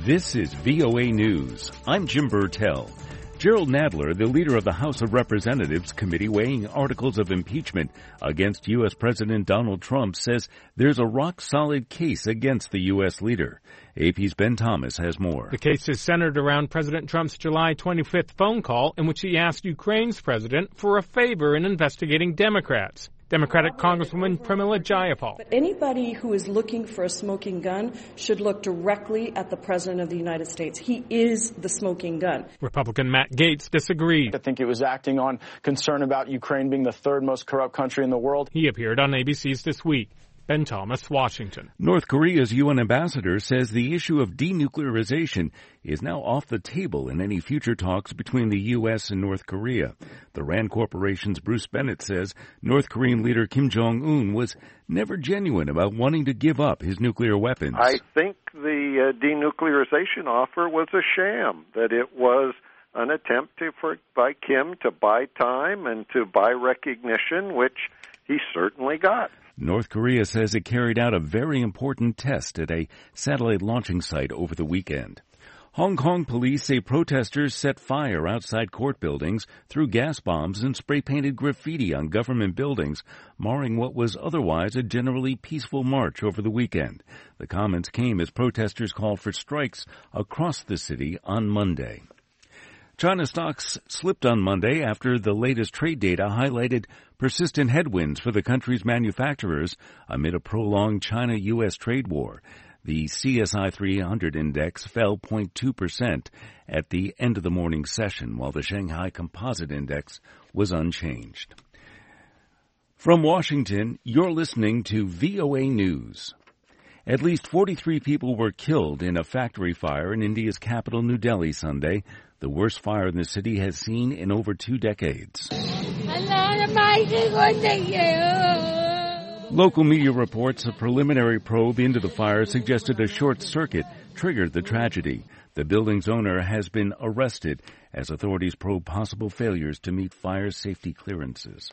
This is VOA News. I'm Jim Burtell. Gerald Nadler, the leader of the House of Representatives committee weighing articles of impeachment against U.S. President Donald Trump, says there's a rock-solid case against the U.S. leader. AP's Ben Thomas has more. The case is centered around President Trump's July 25th phone call in which he asked Ukraine's president for a favor in investigating Democrats. Democratic Congresswoman Pramila Jayapal. But anybody who is looking for a smoking gun should look directly at the President of the United States. He is the smoking gun. Republican Matt Gaetz disagreed. I think it was acting on concern about Ukraine being the third most corrupt country in the world. He appeared on ABC's This Week. Ben Thomas, Washington. North Korea's UN ambassador says the issue of denuclearization is now off the table in any future talks between the U.S. and North Korea. The RAND Corporation's Bruce Bennett says North Korean leader Kim Jong-un was never genuine about wanting to give up his nuclear weapons. I think the denuclearization offer was a sham, that it was an attempt by Kim to buy time and to buy recognition, which he certainly got. North Korea says it carried out a very important test at a satellite launching site over the weekend. Hong Kong police say protesters set fire outside court buildings, threw gas bombs, and spray-painted graffiti on government buildings, marring what was otherwise a generally peaceful march over the weekend. The comments came as protesters called for strikes across the city on Monday. China stocks slipped on Monday after the latest trade data highlighted persistent headwinds for the country's manufacturers amid a prolonged China-U.S. trade war. The CSI 300 index fell 0.2% at the end of the morning session, while the Shanghai Composite Index was unchanged. From Washington, you're listening to VOA News. At least 43 people were killed in a factory fire in India's capital, New Delhi, Sunday, the worst fire the city has seen in over 2 decades. Local media reports a preliminary probe into the fire suggested a short circuit triggered the tragedy. The building's owner has been arrested as authorities probe possible failures to meet fire safety clearances.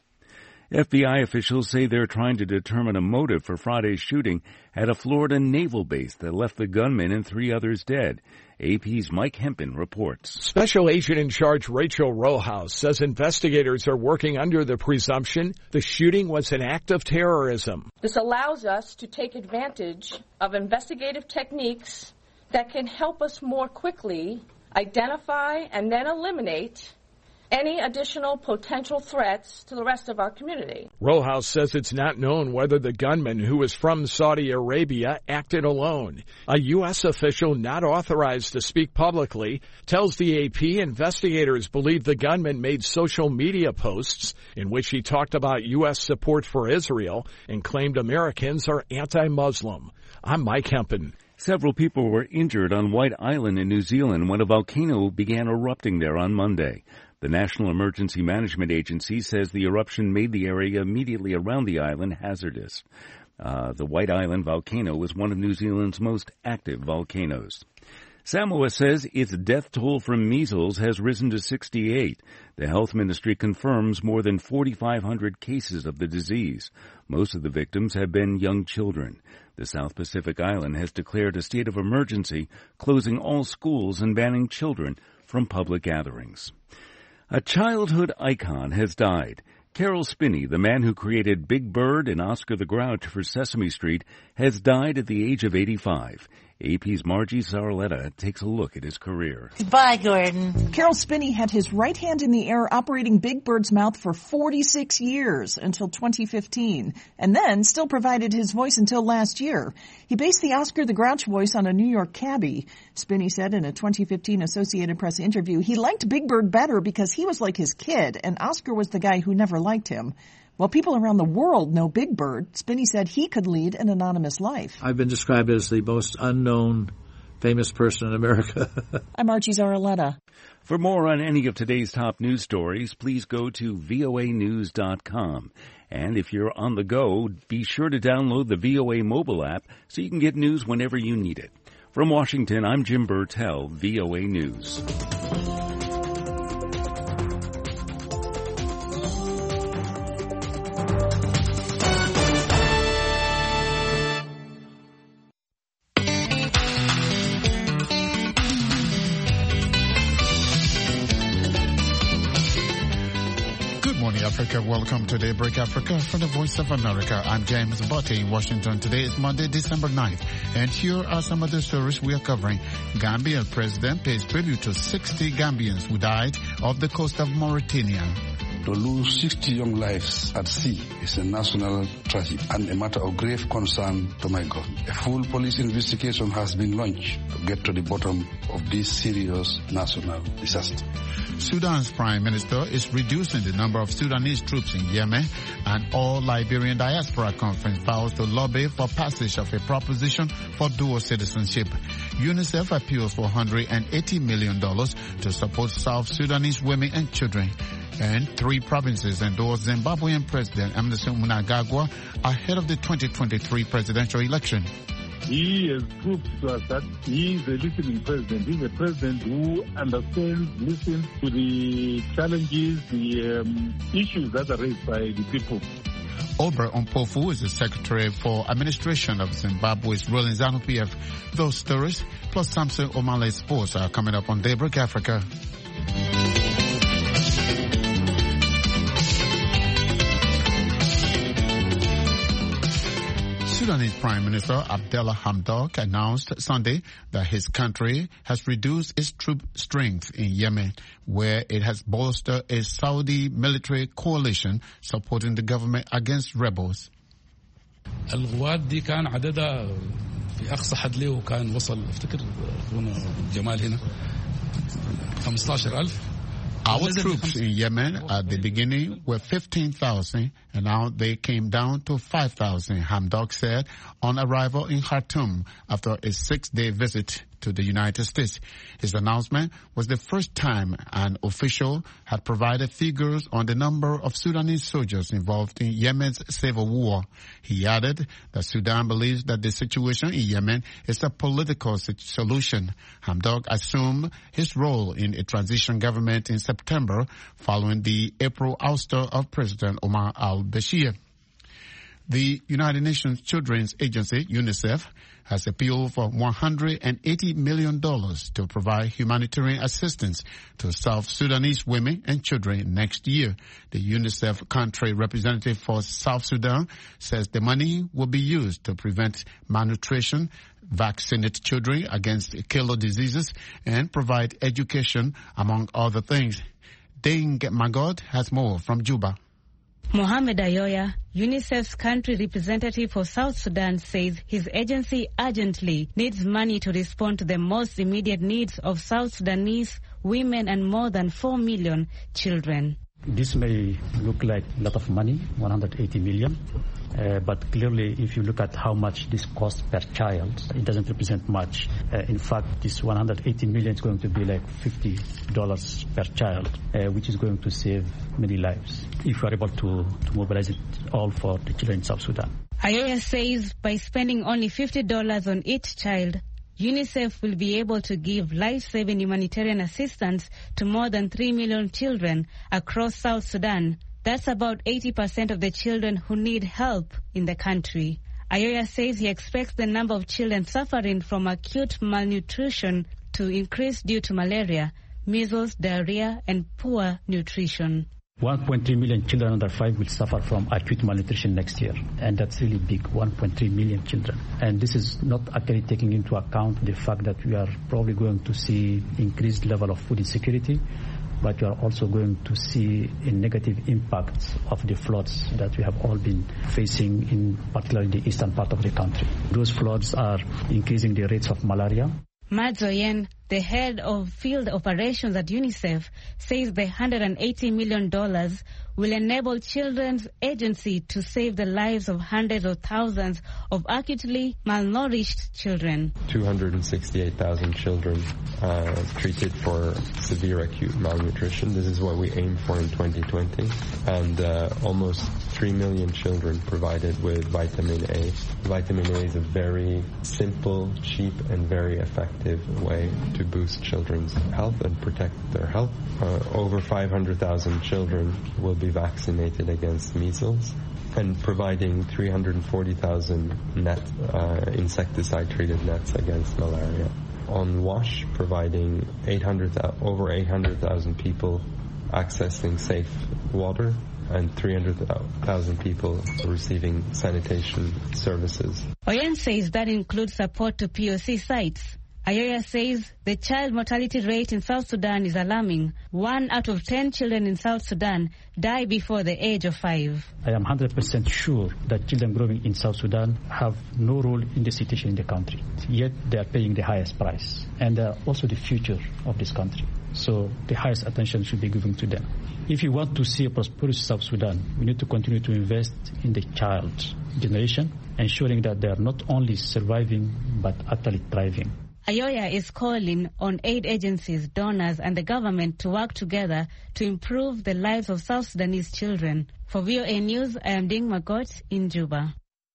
FBI officials say they're trying to determine a motive for Friday's shooting at a Florida naval base that left the gunman and 3 others dead. AP's Mike Hempen reports. Special Agent in Charge Rachel Rojas says investigators are working under the presumption the shooting was an act of terrorism. This allows us to take advantage of investigative techniques that can help us more quickly identify and then eliminate any additional potential threats to the rest of our community. Rojas says it's not known whether the gunman, who is from Saudi Arabia, acted alone. A U.S. official not authorized to speak publicly tells the AP investigators believe the gunman made social media posts in which he talked about U.S. support for Israel and claimed Americans are anti-Muslim. I'm Mike Hempen. Several people were injured on White Island in New Zealand when a volcano began erupting there on Monday. The National Emergency Management Agency says the eruption made the area immediately around the island hazardous. The White Island volcano is one of New Zealand's most active volcanoes. Samoa says its death toll from measles has risen to 68. The health ministry confirms more than 4,500 cases of the disease. Most of the victims have been young children. The South Pacific island has declared a state of emergency, closing all schools and banning children from public gatherings. A childhood icon has died. Carol Spinney, the man who created Big Bird and Oscar the Grouch for Sesame Street, has died at the age of 85. AP's Margie Saraletta takes a look at his career. Bye, Gordon. Carol Spinney had his right hand in the air operating Big Bird's mouth for 46 years until 2015, and then still provided his voice until last year. He based the Oscar the Grouch voice on a New York cabbie. Spinney said in a 2015 Associated Press interview he liked Big Bird better because he was like his kid, and Oscar was the guy who never liked him. While people around the world know Big Bird, Spinney said he could lead an anonymous life. I've been described as the most unknown famous person in America. I'm Margie Zaraletta. For more on any of today's top news stories, please go to voanews.com. And if you're on the go, be sure to download the VOA mobile app so you can get news whenever you need it. From Washington, I'm Jim Burtell, VOA News. Africa. Welcome to Daybreak Africa from the Voice of America. I'm James Botti in Washington. Today is Monday, December 9th. And here are some of the stories we are covering. Gambian president pays tribute to 60 Gambians who died off the coast of Mauritania. To lose 60 young lives at sea is a national tragedy and a matter of grave concern to my government. A full police investigation has been launched to get to the bottom of this serious national disaster. Sudan's prime minister is reducing the number of Sudanese troops in Yemen, and all Liberian Diaspora Conference vows to lobby for passage of a proposition for dual citizenship. UNICEF appeals for $180 million to support South Sudanese women and children. And 3 provinces endorse Zimbabwean President Emmerson Mnangagwa ahead of the 2023 presidential election. He has proved to us that he is a listening president. He's a president who understands, listens to the challenges, the issues that are raised by the people. Ober Mpofu is the Secretary for Administration of Zimbabwe's ruling ZANU-PF. Those stories, plus Samson Omale's sports, are coming up on Daybreak Africa. Sudanese Prime Minister Abdallah Hamdok announced Sunday that his country has reduced its troop strength in Yemen, where it has bolstered a Saudi military coalition supporting the government against rebels. القوات دي كان عددها في أقصى حد له وكان وصل افتكر أخونا جمال هنا 15,000. Our troops in Yemen at the beginning were 15,000, and now they came down to 5,000, Hamdok said on arrival in Khartoum after a 6-day visit to the United States. His announcement was the first time an official had provided figures on the number of Sudanese soldiers involved in Yemen's civil war. He added that Sudan believes that the situation in Yemen is a political solution. Hamdok assumed his role in a transition government in September following the April ouster of President Omar al-Bashir. The United Nations Children's Agency, UNICEF, has appealed for $180 million to provide humanitarian assistance to South Sudanese women and children next year. The UNICEF country representative for South Sudan says the money will be used to prevent malnutrition, vaccinate children against killer diseases, and provide education, among other things. Deng Magod has more from Juba. Mohamed Ayoya, UNICEF's country representative for South Sudan, says his agency urgently needs money to respond to the most immediate needs of South Sudanese women and more than 4 million children. This may look like a lot of money, 180 million, but clearly if you look at how much this costs per child, it doesn't represent much. In fact, this 180 million is going to be like $50 per child, which is going to save many lives if we are able to mobilize it all for the children in South Sudan. Ayoya says by spending only $50 on each child, UNICEF will be able to give life-saving humanitarian assistance to more than 3 million children across South Sudan. That's about 80% of the children who need help in the country. Ayoya says he expects the number of children suffering from acute malnutrition to increase due to malaria, measles, diarrhea, and poor nutrition. 1.3 million children under 5 will suffer from acute malnutrition next year, and that's really big, 1.3 million children. And this is not actually taking into account the fact that we are probably going to see increased level of food insecurity, but we are also going to see a negative impact of the floods that we have all been facing in particularly the eastern part of the country. Those floods are increasing the rates of malaria. Madzoyen, the head of field operations at UNICEF, says the $180 million will enable Children's Agency to save the lives of hundreds of thousands of acutely malnourished children. 268,000 children treated for severe acute malnutrition. This is what we aim for in 2020. And almost 3 million children provided with vitamin A. Vitamin A is a very simple, cheap, and very effective way to boost children's health and protect their health. Over 500,000 children will be vaccinated against measles, and providing 340,000 insecticide-treated nets against malaria. On WASH, providing over 800,000 people accessing safe water, and 300,000 people receiving sanitation services. Oyen says that includes support to POC sites. Ayoya says the child mortality rate in South Sudan is alarming. 1 out of 10 children in South Sudan die before the age of 5. I am 100% sure that children growing in South Sudan have no role in the situation in the country. Yet they are paying the highest price. And they are also the future of this country. So the highest attention should be given to them. If you want to see a prosperous South Sudan, we need to continue to invest in the child generation, ensuring that they are not only surviving but actually thriving. Ayoya is calling on aid agencies, donors and the government to work together to improve the lives of South Sudanese children. For VOA News, I am Ding Magot in Juba.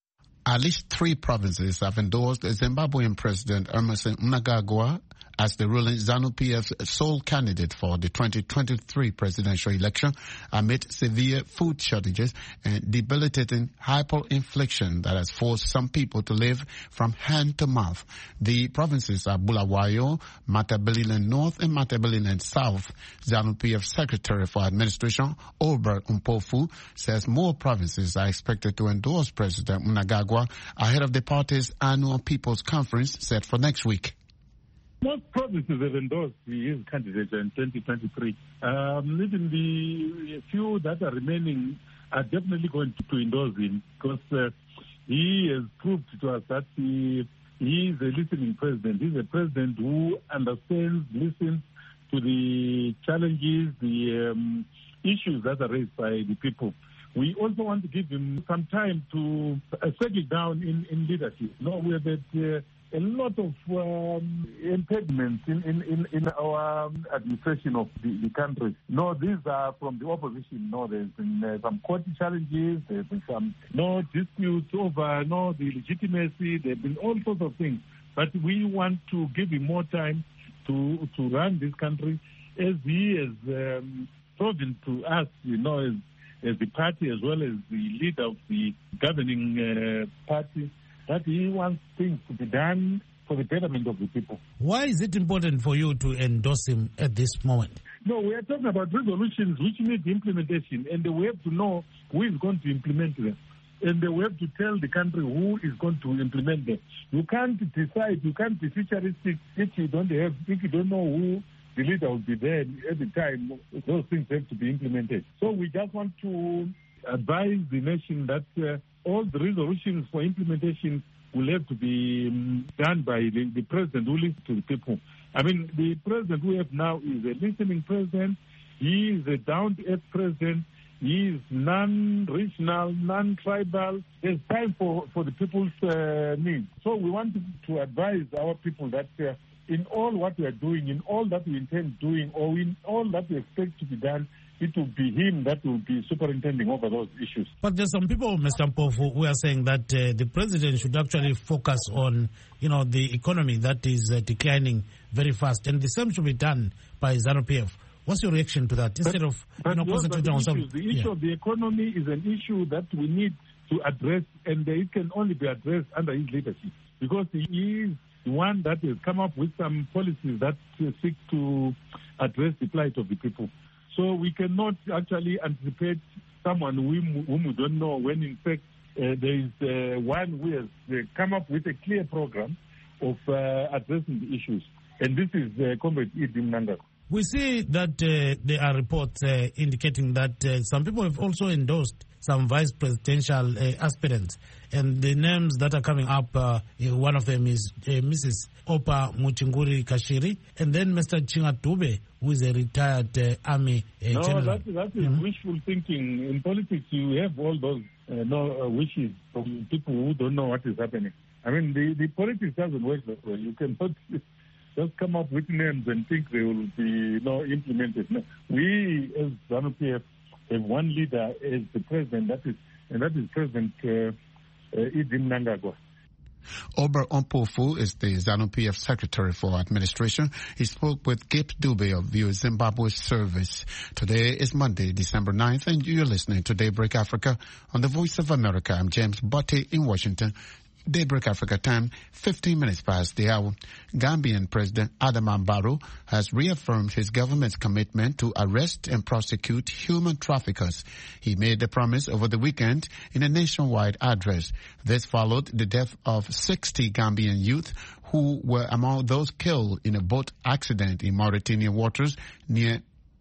At least 3 provinces have endorsed Zimbabwean President Emmerson Mnangagwa as the ruling ZANU-PF's sole candidate for the 2023 presidential election amid severe food shortages and debilitating hyperinflation that has forced some people to live from hand to mouth. The provinces are Bulawayo, Matabeleland North and Matabeleland South. ZANU-PF Secretary for Administration, Albert Mpofu, says more provinces are expected to endorse President Mnangagwa ahead of the party's annual People's Conference set for next week. Most provinces have endorsed his candidature in 2023. Even the few that are remaining are definitely going to endorse him because he has proved to us that he is a listening president. He's a president who understands, listens to the challenges, the issues that are raised by the people. We also want to give him some time to settle down in leadership. No, we have had a lot of impediments in our administration of the country. No, these are from the opposition. No, there's been some court challenges. There's been some disputes over the legitimacy. There have been all sorts of things. But we want to give him more time to run this country as he has proven to us, as the party as well as the leader of the governing party, that he wants things to be done for the betterment of the people. Why is it important for you to endorse him at this moment? No, we are talking about resolutions which need implementation, and we have to know who is going to implement them. And we have to tell the country who is going to implement them. You can't decide, you can't be futuristic if you don't know who the leader will be there at the time. Those things have to be implemented. So we just want to advise the nation that all the resolutions for implementation will have to be done by the president who listens to the people. I mean, the president we have now is a listening president. He is a down-to-earth president. He is non-regional, non-tribal. There's time for the people's needs. So we want to advise our people that in all what we are doing, in all that we intend doing, or in all that we expect to be done, it will be him that will be superintending over those issues. But there's some people, Mr. Mpofu, who are saying that the president should actually focus on, the economy that is declining very fast, and the same should be done by ZANU-PF. What's your reaction to that? Instead of concentrating on something, the issue of the economy is an issue that we need to address, and it can only be addressed under his leadership, because he is the one that has come up with some policies that seek to address the plight of the people. So we cannot actually anticipate someone whom we don't know, when in fact there is one who has come up with a clear program of addressing the issues. And this is Comrade Edim Mnangagwa. We see that there are reports indicating that some people have also endorsed some vice presidential aspirants. And the names that are coming up, one of them is Mrs. Opa Muchinguri Kashiri, and then Mr. Chinga Dube, who is a retired army general. No, that is wishful thinking. In politics, you have all those wishes from people who don't know what is happening. I mean, the politics doesn't work that way. You cannot just come up with names and think they will be implemented. No. We, as ZANU-PF, have one leader as the president, that is President Edim Mnangagwa. Albert Mpofu is the ZANU-PF Secretary for Administration. He spoke with Gabe Dube of VOA Zimbabwe Service. Today is Monday, December 9th, and you're listening to Daybreak Africa on the Voice of America. I'm James Butte in Washington. Daybreak Africa time, 15 minutes past the hour. Gambian President Adama Barrow has reaffirmed his government's commitment to arrest and prosecute human traffickers. He made the promise over the weekend in a nationwide address. This followed the death of 60 Gambian youth who were among those killed in a boat accident in Mauritanian waters near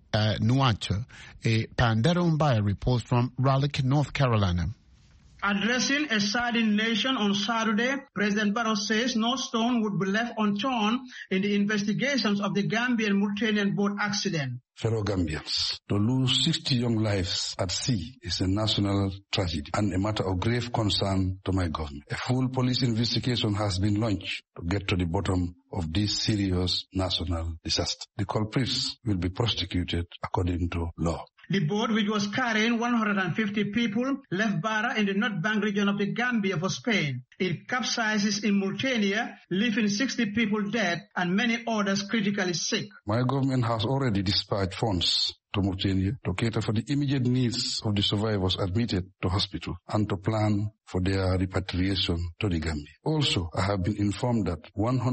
Nuacha. A Pandero Mbaya reports from Raleigh, North Carolina. Addressing a saddened nation on Saturday, President Barrow says no stone would be left unturned in the investigations of the Gambian Mauritanian boat accident. Fellow Gambians, to lose 60 young lives at sea is a national tragedy and a matter of grave concern to my government. A full police investigation has been launched to get to the bottom of this serious national disaster. The culprits will be prosecuted according to law. The boat, which was carrying 150 people, left Barra in the North Bank region of the Gambia for Spain. It capsizes in Mauritania, leaving 60 people dead and many others critically sick. My government has already dispatched funds to Mauritania to cater for the immediate needs of the survivors admitted to hospital and to plan for their repatriation to the Gambia. Also, I have been informed that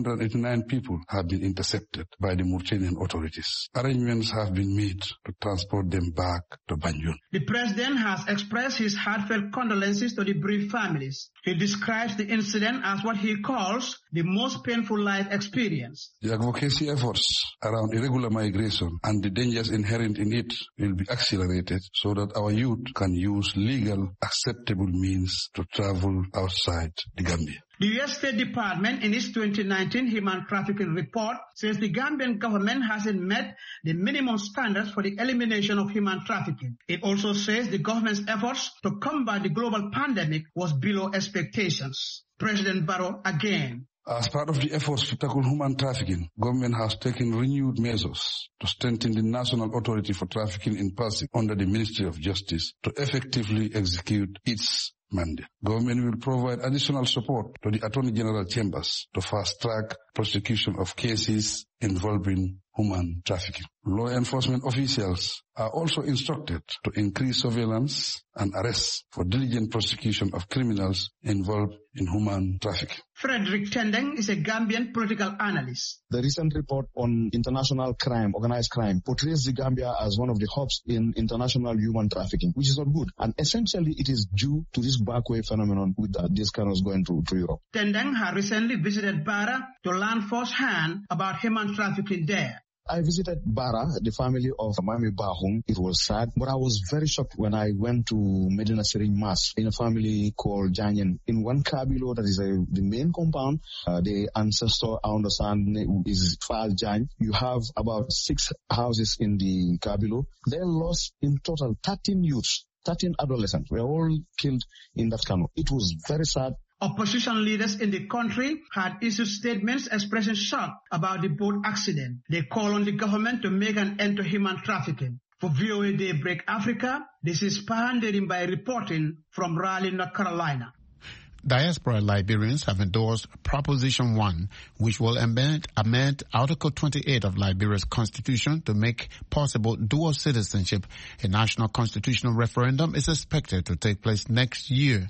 189 people have been intercepted by the Mauritanian authorities. Arrangements have been made to transport them back to Banjul. The president has expressed his heartfelt condolences to the bereaved families. He describes the incident as what he calls the most painful life experience. The advocacy efforts around irregular migration and the dangers inherent in it will be accelerated so that our youth can use legal, acceptable means to travel outside the Gambia. The U.S. State Department, in its 2019 human trafficking report, says the Gambian government hasn't met the minimum standards for the elimination of human trafficking. It also says the government's efforts to combat the global pandemic was below expectations. President Barrow again. As part of the efforts to tackle human trafficking, government has taken renewed measures to strengthen the National Authority for Trafficking in Persons under the Ministry of Justice to effectively execute its mandate. Government will provide additional support to the Attorney General Chambers to fast-track prosecution of cases involving human trafficking. Law enforcement officials are also instructed to increase surveillance and arrests for diligent prosecution of criminals involved in human trafficking. Frederick Tendeng is a Gambian political analyst. The recent report on international crime, organized crime, portrays the Gambia as one of the hubs in international human trafficking, which is not good. And essentially, it is due to this backway phenomenon with this kind of going to Europe. Tendeng had recently visited Barra to learn firsthand about human trafficking there. I visited Barra, the family of Mami Bahum. It was sad, but I was very shocked when I went to Medina Sering Mas in a family called Janyan. In one kabilo, that is the main compound, the ancestor, I understand, is Fal Jan. You have about 6 houses in the kabilo. They lost in total 13 youths, 13 adolescents. Were all killed in that canoe. It was very sad. Opposition leaders in the country had issued statements expressing shock about the boat accident. They call on the government to make an end to human trafficking. For VOA Daybreak Africa, this is Pahan Derimbai reporting from Raleigh, North Carolina. Diaspora Liberians have endorsed Proposition 1, which will amend Article 28 of Liberia's constitution to make possible dual citizenship. A national constitutional referendum is expected to take place next year.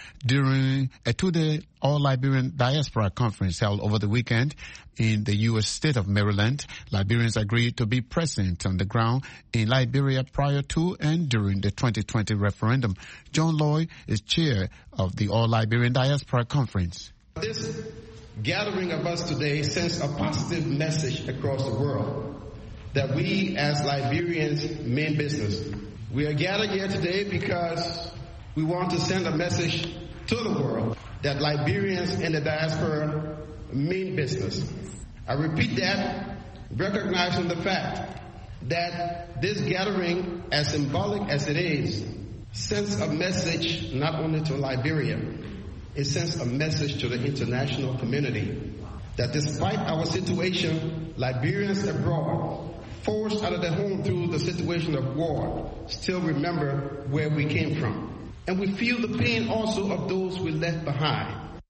During a 2-day All-Liberian Diaspora Conference held over the weekend in the U.S. state of Maryland, Liberians agreed to be present on the ground in Liberia prior to and during the 2020 referendum. John Lloyd is chair of the All-Liberian Diaspora Conference. This gathering of us today sends a positive message across the world that we as Liberians mean business. We are gathered here today because we want to send a message to the world that Liberians in the diaspora mean business. I repeat that, recognizing the fact that this gathering, as symbolic as it is, sends a message not only to Liberia, it sends a message to the international community that despite our situation, Liberians abroad, forced out of their home through the situation of war, still remember where we came from. And we feel the pain also of those we left behind.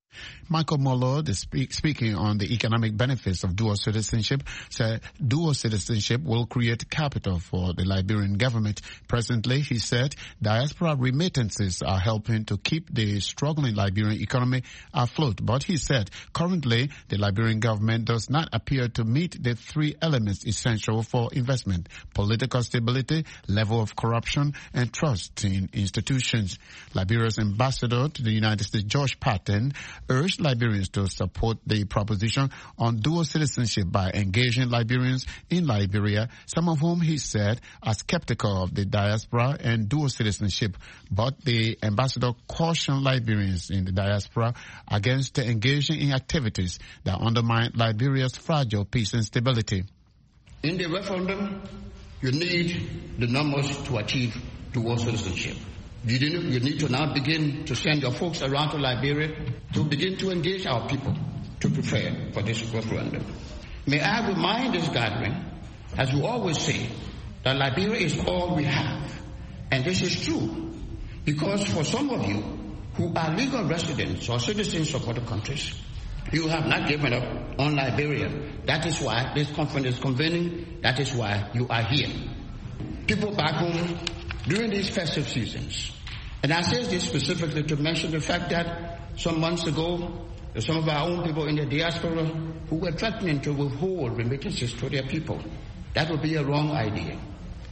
Michael Molo, speaking on the economic benefits of dual citizenship, said dual citizenship will create capital for the Liberian government. Presently, he said, diaspora remittances are helping to keep the struggling Liberian economy afloat. But he said, currently, the Liberian government does not appear to meet the three elements essential for investment: political stability, level of corruption, and trust in institutions. Liberia's ambassador to the United States, Josh Patton, urged Liberians to support the proposition on dual citizenship by engaging Liberians in Liberia, some of whom he said are skeptical of the diaspora and dual citizenship. But the ambassador cautioned Liberians in the diaspora against engaging in activities that undermine Liberia's fragile peace and stability. In the referendum, you need the numbers to achieve dual citizenship. You need to now begin to send your folks around to Liberia to begin to engage our people to prepare for this referendum. May I remind this gathering, as we always say, that Liberia is all we have. And this is true because for some of you who are legal residents or citizens of other countries, you have not given up on Liberia. That is why this conference is convening. That is why you are here. People back home, during these festive seasons, and I say this specifically to mention the fact that some months ago, some of our own people in the diaspora who were threatening to withhold remittances to their people. That would be a wrong idea.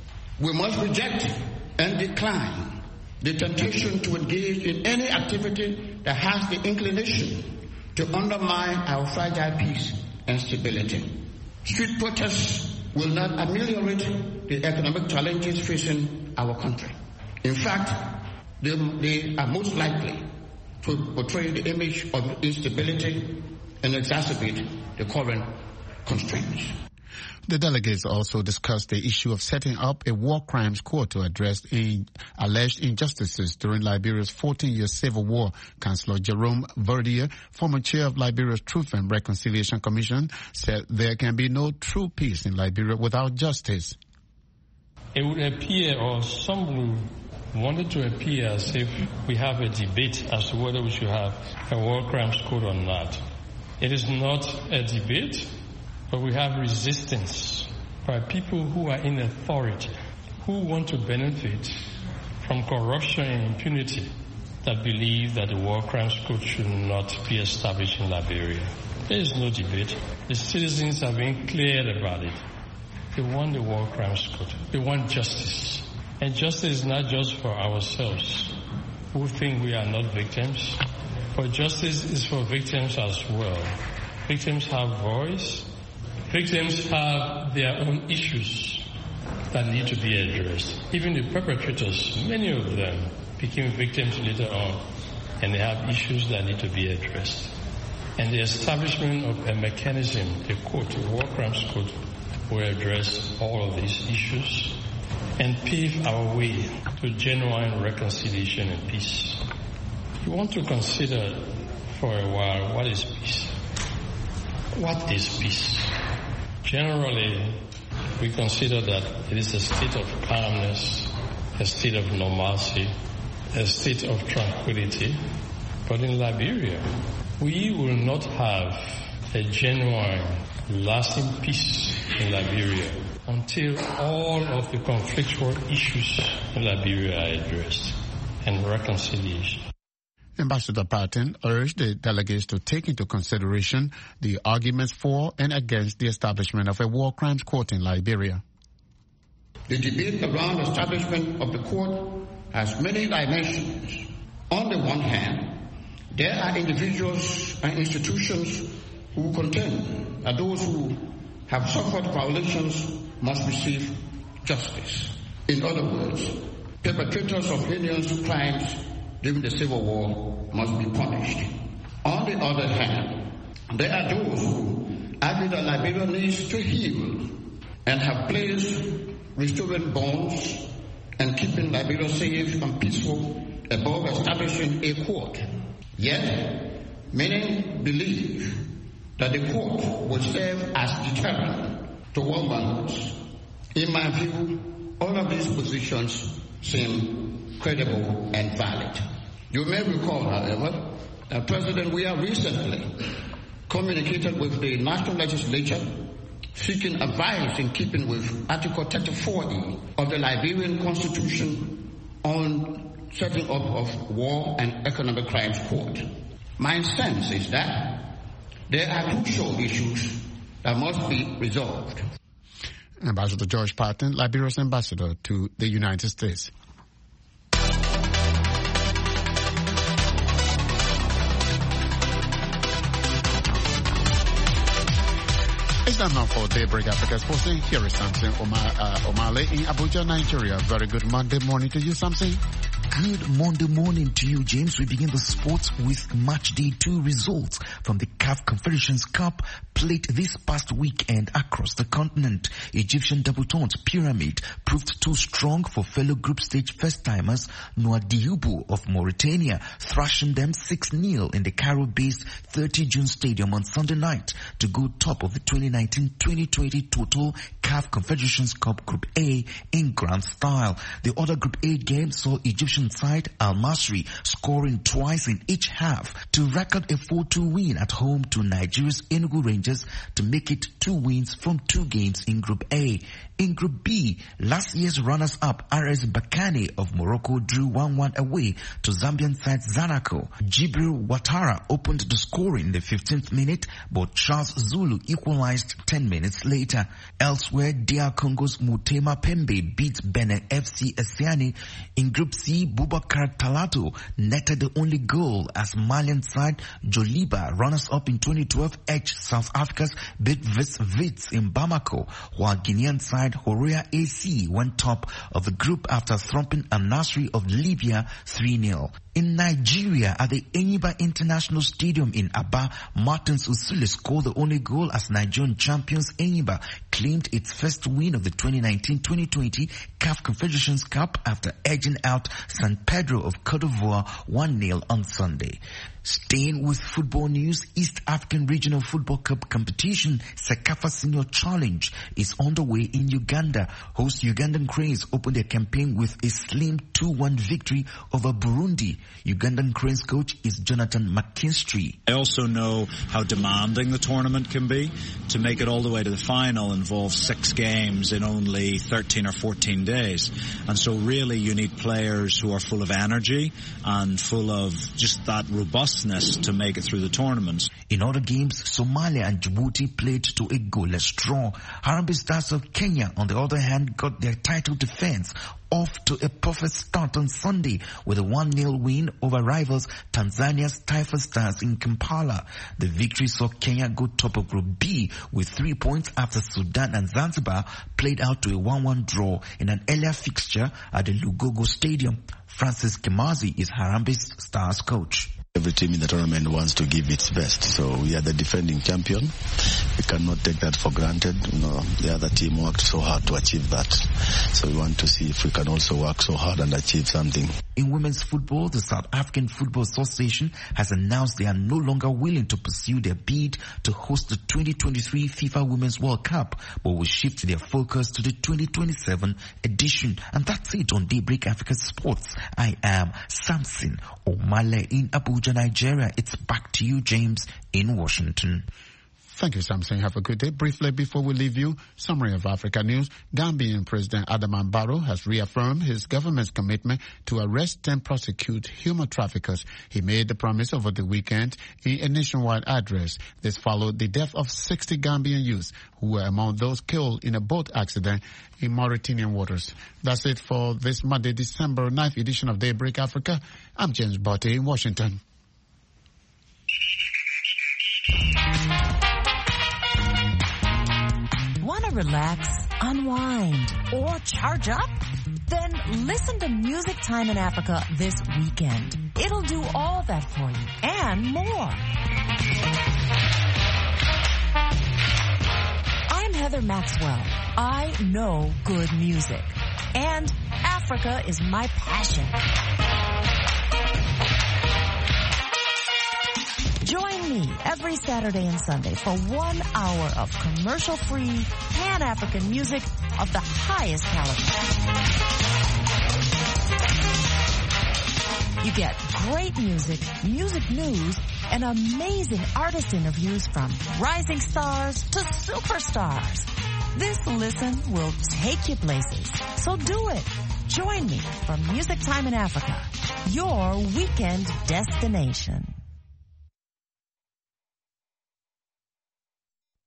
We must reject and decline the temptation to engage in any activity that has the inclination to undermine our fragile peace and stability. Street protests will not ameliorate the economic challenges facing our country. In fact, they are most likely to portray the image of instability and exacerbate the current constraints. The delegates also discussed the issue of setting up a war crimes court to address alleged injustices during Liberia's 14-year civil war. Councillor Jerome Verdier, former chair of Liberia's Truth and Reconciliation Commission, said there can be no true peace in Liberia without justice. It would appear, or some wanted to appear, as if we have a debate as to whether we should have a war crimes court or not. It is not a debate, but we have resistance by people who are in authority, who want to benefit from corruption and impunity, that believe that the war crimes court should not be established in Liberia. There is no debate. The citizens have been clear about it. They want the war crimes court. They want justice. And justice is not just for ourselves, who think we are not victims, but justice is for victims as well. Victims have voice. Victims have their own issues that need to be addressed. Even the perpetrators, many of them became victims later on, and they have issues that need to be addressed. And the establishment of a mechanism, a court, a war crimes court, will address all of these issues and pave our way to genuine reconciliation and peace. You want to consider for a while, what is peace? What is peace? Generally, we consider that it is a state of calmness, a state of normalcy, a state of tranquility. But in Liberia, we will not have a genuine, lasting peace in Liberia until all of the conflictual issues in Liberia are addressed and reconciliation. Ambassador Patton urged the delegates to take into consideration the arguments for and against the establishment of a war crimes court in Liberia. The debate around the establishment of the court has many dimensions. On the one hand, there are individuals and institutions who contend that those who have suffered violations must receive justice. In other words, perpetrators of heinous crimes during the Civil War must be punished. On the other hand, there are those who argue that Liberia needs to heal and have placed restoring bonds and keeping Liberia safe and peaceful above establishing a court. Yet, many believe that the court will serve as deterrent to warmongers. In my view, all of these positions seem credible and valid. You may recall, however, President, we have recently communicated with the national legislature seeking advice in keeping with Article 34E of the Liberian Constitution on setting up of War and Economic Crimes Court. My sense is that there are crucial issues that must be resolved. Ambassador George Patton, Liberia's ambassador to the United States. It's time now for Daybreak Africa Sports. Here is Samson Omale in Abuja, Nigeria. Very good Monday morning to you, Samson. Good Monday morning to you, James. We begin the sports with match day 2 results from the CAF Confederations Cup played this past weekend across the continent. Egyptian debutants Pyramid proved too strong for fellow group stage first-timers Nouadhibou of Mauritania, thrashing them 6-0 in the Cairo-based 30 June Stadium on Sunday night to go top of the 2019-2020 total CAF Confederations Cup Group A in grand style. The other Group A game saw Egyptian side Al Masry scoring twice in each half to record a 4-2 win at home to Nigeria's Enugu Rangers to make it 2 wins from 2 games in Group A. In Group B, last year's runners-up RS Bakane of Morocco drew 1-1 away to Zambian side Zanaco. Jibril Ouattara opened the scoring in the 15th minute, but Charles Zulu equalized 10 minutes later. Elsewhere, DR Congo's Mutema Pembe beat Benin FC Esiani. In Group C, Boubacar Talato netted the only goal as Malian side Joliba, runners-up in 2012, edged South Africa's Bidvest in Bamako, while Guinean side Horea AC went top of the group after thumping Al Nassr of Libya 3-0. In Nigeria, at the Enyimba International Stadium in Aba, Martins Usule scored the only goal as Nigerian champions Enyimba claimed its first win of the 2019-2020 CAF Confederations Cup after edging out San Pedro of Cote d'Ivoire 1-0 on Sunday. Staying with football news, East African Regional Football Cup competition Sekafa Senior Challenge is underway in Uganda. Host Ugandan Cranes opened their campaign with a slim 2-1 victory over Burundi. Ugandan Cranes coach is Jonathan McKinstry. I also know how demanding the tournament can be. To make it all the way to the final involves 6 games in only 13 or 14 days. And so really you need players who are full of energy and full of just that robustness to make it through the tournament. In other games, Somalia and Djibouti played to a goalless draw. Harambee Stars of Kenya, on the other hand, got their title defense off to a perfect start on Sunday with a 1-0 win over rivals Tanzania's Taifa Stars in Kampala. The victory saw Kenya go top of Group B with 3 points after Sudan and Zanzibar played out to a 1-1 draw in an earlier fixture at the Lugogo Stadium. Francis Kimazi is Harambee Stars coach. Every team in the tournament wants to give its best. So we are the defending champion. We cannot take that for granted. You know, the other team worked so hard to achieve that. So we want to see if we can also work so hard and achieve something. In women's football, the South African Football Association has announced they are no longer willing to pursue their bid to host the 2023 FIFA Women's World Cup, but will shift their focus to the 2027 edition. And that's it on Daybreak Africa Sports. I am Samson Omale in Abuja, Nigeria. It's back to you, James, in Washington. Thank you, Samson. Have a good day. Briefly, before we leave you, summary of Africa news. Gambian President Adama Barrow has reaffirmed his government's commitment to arrest and prosecute human traffickers. He made the promise over the weekend in a nationwide address. This followed the death of 60 Gambian youths who were among those killed in a boat accident in Mauritanian waters. That's it for this Monday, December 9th edition of Daybreak Africa. I'm James Botte in Washington. Want to relax, unwind, or charge up? Then listen to Music Time in Africa this weekend. It'll do all that for you and more. I'm Heather Maxwell. I know good music. And Africa is my passion. Join me every Saturday and Sunday for 1 hour of commercial-free, Pan-African music of the highest caliber. You get great music, music news, and amazing artist interviews from rising stars to superstars. This listen will take you places. So do it. Join me for Music Time in Africa, your weekend destination.